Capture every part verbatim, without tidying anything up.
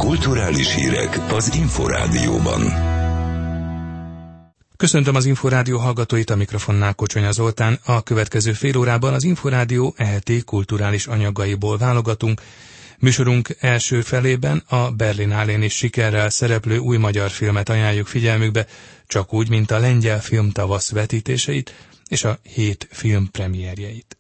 Kulturális hírek az Inforádióban. Köszöntöm az Inforádió hallgatóit, a mikrofonnál Kocsonya Zoltán. A következő fél órában az Inforádió eheti kulturális anyagaiból válogatunk. Műsorunk első felében a Berlinálén is sikerrel szereplő új magyar filmet ajánljuk figyelmükbe, csak úgy, mint a lengyel filmtavasz vetítéseit és a hét film premierjeit.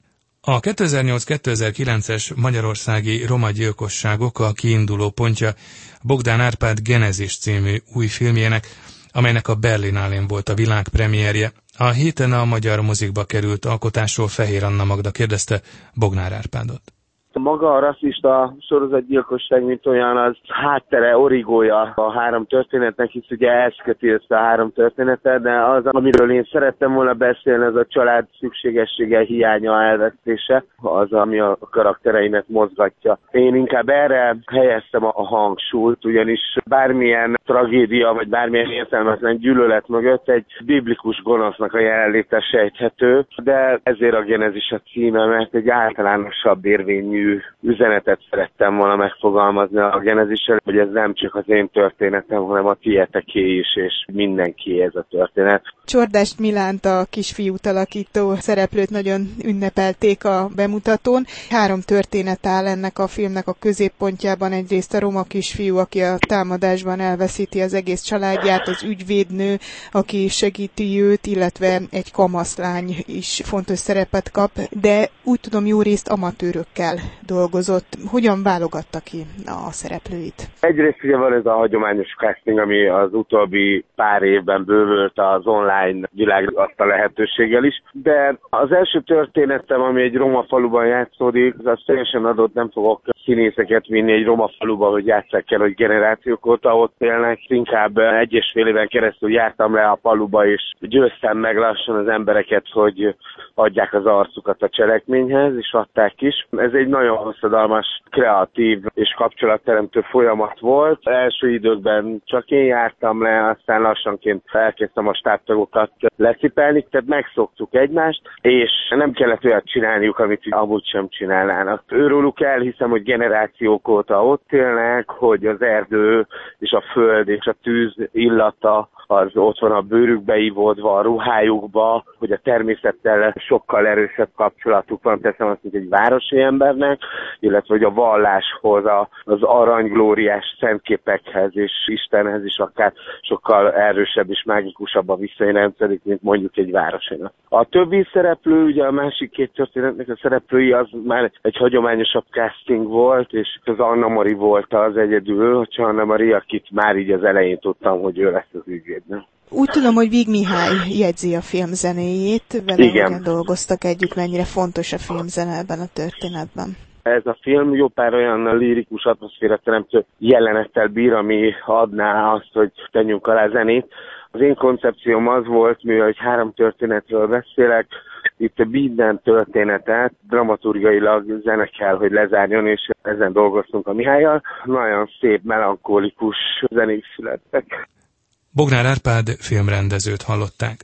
A kétezer-nyolc-kétezer-kilences magyarországi roma gyilkosságok a kiinduló pontja Bogdán Árpád Genezis című új filmjének, amelynek a Berlinálén volt a világpremierje. A héten a magyar mozikba került alkotásról Fehér Anna Magda kérdezte Bognár Árpádot. Maga a rasszista sorozatgyilkosság, mint olyan, az háttere, origója a három történetnek, hisz ugye ez köti össze a három történetet, de az, amiről én szerettem volna beszélni, az a család szükségessége, hiánya, elvesztése, az, ami a karaktereimet mozgatja. Én inkább erre helyeztem a hangsúlyt, ugyanis bármilyen tragédia, vagy bármilyen értelmetlen gyűlölet mögött egy biblikus gonosznak a jelenléte sejthető, de ezért a Genezis a címe, mert egy általánosabb érvényű üzenetet szerettem volna megfogalmazni a Genezissel, hogy ez nem csak az én történetem, hanem a tieteké is, és mindenkié ez a történet. Csordást Milánt, a kisfiút alakító szereplőt nagyon ünnepelték a bemutatón. Három történet áll ennek a filmnek a középpontjában. Egyrészt a roma kisfiú, aki a támadásban elveszíti az egész családját, az ügyvédnő, aki segíti őt, illetve egy kamaszlány is fontos szerepet kap, de úgy tudom, jó részt amatőrökkel dolgozott. Hogyan válogatta ki a szereplőit? Egyrészt ugye van ez a hagyományos casting, ami az utóbbi pár évben bővült az online világ adta lehetőséggel is, de az első történetem, ami egy roma faluban játszódik, az teljesen adott, nem fogok színészeket vinni egy roma faluba, hogy játsszák el, hogy generációk óta ott élnek. Inkább egy és fél éven keresztül jártam le a faluba, és győztem meg lassan az embereket, hogy adják az arcukat a cselekményhez, és adták is. Ez egy nagyon hosszadalmas, kreatív és kapcsolatteremtő folyamat volt. Első időkben csak én jártam le, aztán lassanként elkezdtem a stábtagokat lecipelni, tehát megszoktuk egymást, és nem kellett olyat csinálniuk, amit amúgy sem csinálnának. Őróluk elhiszem, hogy generációk óta ott élnek, hogy az erdő és a föld és a tűz illata az ott van a bőrükbe ivódva, a ruhájukba, hogy a természettel sokkal erősebb kapcsolatuk van, teszem azt, mint egy városi embernek, illetve hogy a valláshoz, az aranyglóriás szentképekhez és Istenhez is akár sokkal erősebb és mágikusabb a viszony rendszerük, mint mondjuk egy városinak. A többi szereplő, ugye a másik két történetnek a szereplői, az már egy hagyományosabb casting volt, és az Anna Mari volt az egyedül, hogyha Anna Mari, akit már így az elején tudtam, hogy ő lesz az ügyvéd. Úgy tudom, hogy Víg Mihály jegyzi a film zenéjét, vele hogyan dolgoztak együtt, mennyire fontos a filmzene ebben a történetben. Ez a film jó pár olyan lirikus atmoszféra teremtő jelenettel bír, ami adná azt, hogy tegyünk alá zenét. Az én koncepcióm az volt, mivel hogy három történetről beszélek, itt minden történetet dramaturgiailag zene kell, hogy lezárjon, és ezen dolgoztunk a Mihállyal. Nagyon szép, melankolikus zenék születtek. Bognár Árpád filmrendezőt hallották.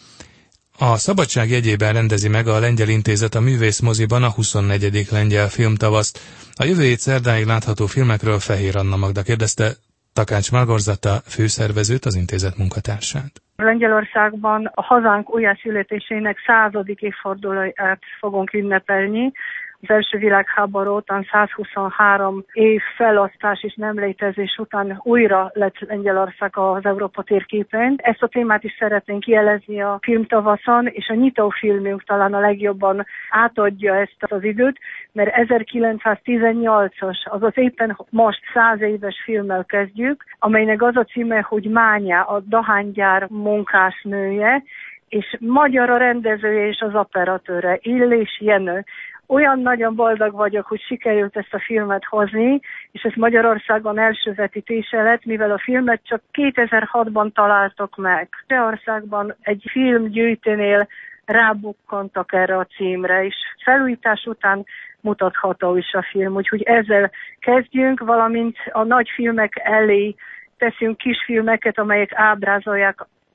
A Szabadság jegyében rendezi meg a Lengyel Intézet a Művész Moziban a huszonnegyedik lengyel filmtavaszt. A jövő hét szerdáig látható filmekről Fehér Anna Magda kérdezte Takács Margorzata főszervezőt, az intézet munkatársát. Lengyelországban a hazánk újjászületésének századik évfordulóját fogunk ünnepelni. Az első világháború után százhuszonhárom év felosztás és nem létezés után újra lett Lengyelország az Európa térképen. Ezt a témát is szeretnénk jelezni a filmtavaszon, és a nyitófilmünk talán a legjobban átadja ezt az időt, mert ezerkilencszáztizennyolcas, azaz éppen most száz éves filmmel kezdjük, amelynek az a címe, hogy Mánya, a dohánygyár munkásnője, és magyar a rendezője és az operatőre, Illés Jenő. Olyan nagyon boldog vagyok, hogy sikerült ezt a filmet hozni, és ez Magyarországon első vetítése lett, mivel a filmet csak kétezer-hatban találtok meg. Magyarországban egy filmgyűjtőnél rábukkantak erre a címre, és felújítás után mutatható is a film. Úgyhogy ezzel kezdjünk, valamint a nagy filmek elé teszünk kisfilmeket, amelyek ábrázolják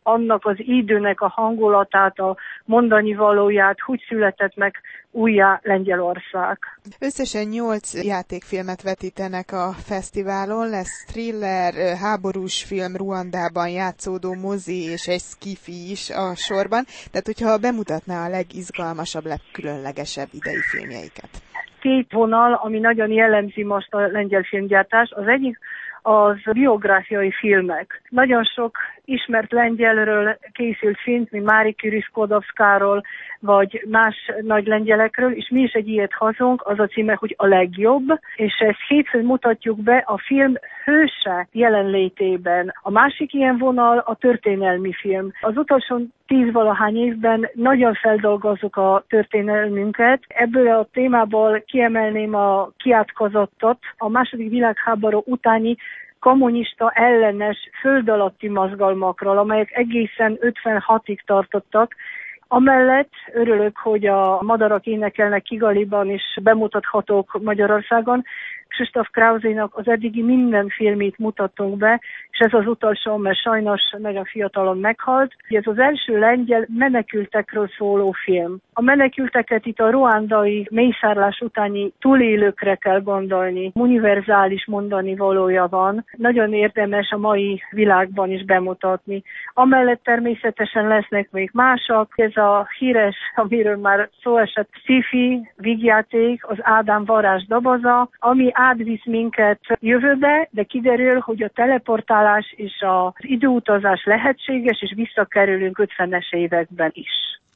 annak az időnek a hangulatát, a mondani valóját, hogy született meg újjá Lengyelország. Összesen nyolc játékfilmet vetítenek a fesztiválon, lesz thriller, háborús film, Ruandában játszódó mozi és egy skifi is a sorban. Tehát, hogyha bemutatná a legizgalmasabb, legkülönlegesebb idei filmjeiket. Két vonal, ami nagyon jellemzi most a lengyel filmgyártás. Az egyik az biográfiai filmek. Nagyon sok ismert lengyelről készült film, mint Mária Curie-Skłodowskáról, vagy más nagy lengyelekről, és mi is egy ilyet hozunk, az a címe, hogy A legjobb, és ezt hétfőn mutatjuk be a film hőse jelenlétében. A másik ilyen vonal a történelmi film. Az utolsó tíz-valahány évben nagyon feldolgozzuk a történelmünket. Ebből a témából kiemelném a kiátkozottat, a második világháború utáni kommunista ellenes föld alatti mozgalmakról, amelyek egészen ötvenhatig tartottak. Amellett örülök, hogy a Madarak énekelnek Kigaliban is bemutathatók Magyarországon. Krzysztof Krausénak az eddigi minden filmét mutattunk be, és ez az utolsó, mert sajnos nagyon fiatalon meghalt. Ez az első lengyel menekültekről szóló film. A menekülteket itt a ruandai mészárlás utáni túlélőkre kell gondolni. Univerzális mondani valója van. Nagyon érdemes a mai világban is bemutatni. Amellett természetesen lesznek még mások. Ez a híres, amiről már szó esett, sci-fi vígjáték, az Ádám varázs doboza, ami átvisz minket jövőbe, de kiderül, hogy a teleportálás és az időutazás lehetséges, és visszakerülünk ötvenes években is.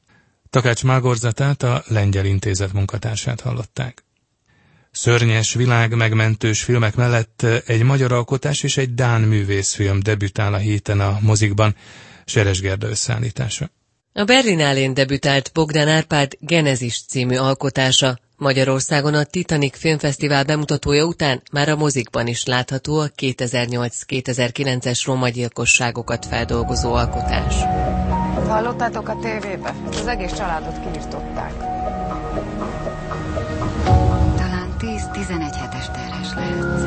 Takács Mágorzatát, a Lengyel Intézet munkatársát hallották. Szörnyes, világmegmentős filmek mellett egy magyar alkotás és egy dán művészfilm debütál a héten a mozikban. Seres Gerda összeállítása. A Berlinálén debütált Bogdán Árpád Genezis című alkotása. Magyarországon a Titanic Filmfesztivál bemutatója után már a mozikban is látható a kétezer-nyolc-kétezer-kilences romagyilkosságokat feldolgozó alkotás. Hallottátok a tévébe? Az egész családot kiirtották. Talán tíz-tizenegy hetes terhes lehet.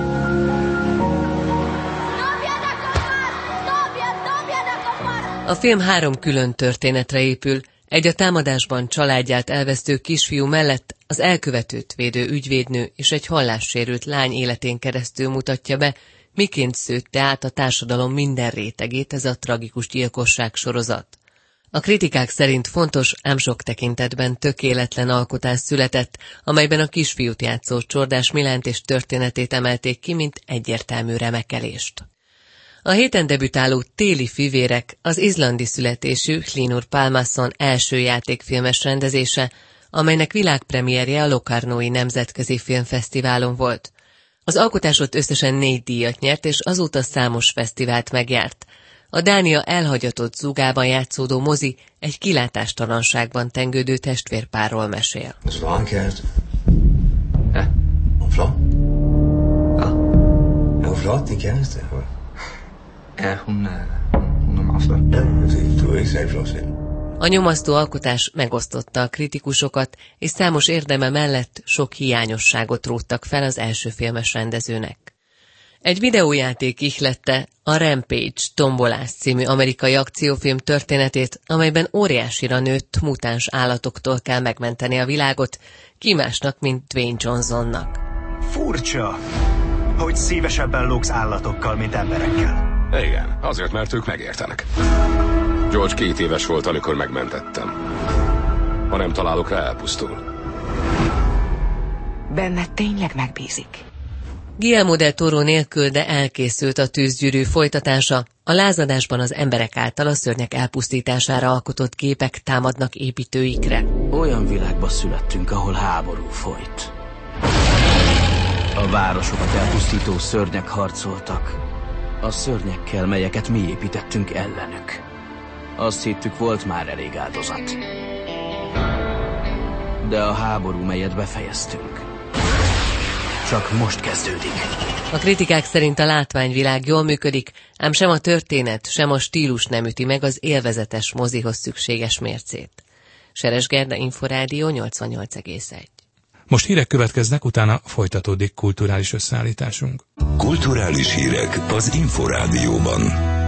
A film három külön történetre épül. Egy a támadásban családját elvesztő kisfiú mellett az elkövetőt védő ügyvédnő és egy hallássérült lány életén keresztül mutatja be, miként szőtte át a társadalom minden rétegét ez a tragikus gyilkosság sorozat. A kritikák szerint fontos, ám sok tekintetben tökéletlen alkotás született, amelyben a kisfiút játszó Csordás Milánt és történetét emelték ki, mint egyértelmű remekelést. A héten debütáló Téli fivérek az izlandi születésű Hlynur Pálmason első játékfilmes rendezése, amelynek világpremierje a Locarnói Nemzetközi Filmfesztiválon volt. Az alkotásot összesen négy díjat nyert, és azóta számos fesztivált megjárt. A Dánia elhagyatott zugában játszódó mozi egy kilátástalanságban tengődő testvérpárról mesél. A nyomasztó alkotás megosztotta a kritikusokat, és számos érdeme mellett sok hiányosságot róttak fel az első filmes rendezőnek. Egy videójáték ihlette a Rampage Tombolás című amerikai akciófilm történetét, amelyben óriásira nőtt mutáns állatoktól kell megmenteni a világot, ki másnak, mint Dwayne Johnsonnak. Furcsa, hogy szívesebben lógsz állatokkal, mint emberekkel. Igen, azért, mert ők megértenek. George két éves volt, amikor megmentettem. Ha nem találok rá, elpusztul. Benned tényleg megbízik. Guillermo del Toro nélkül, de elkészült a Tűzgyűrű folytatása. A lázadásban az emberek által a szörnyek elpusztítására alkotott képek támadnak építőikre. Olyan világba születtünk, ahol háború folyt. A városokat elpusztító szörnyek harcoltak. A szörnyekkel, melyeket mi építettünk ellenük. Azt hittük, volt már elég áldozat. De a háború, melyet befejeztünk, csak most kezdődik. A kritikák szerint a látványvilág jól működik, ám sem a történet, sem a stílus nem üti meg az élvezetes mozihoz szükséges mércét. Seres Gerda, Inforádió nyolcvannyolc egész egy. Most hírek következnek, utána folytatódik kulturális összeállításunk. Kulturális hírek az Inforádióban.